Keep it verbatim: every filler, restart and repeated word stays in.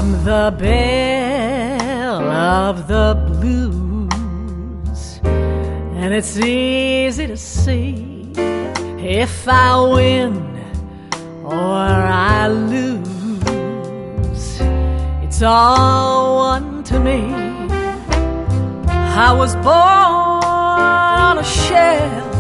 I'm the belle of the blues, and it's easy to see if I win or I lose. It's all one to me. I was born on a shelf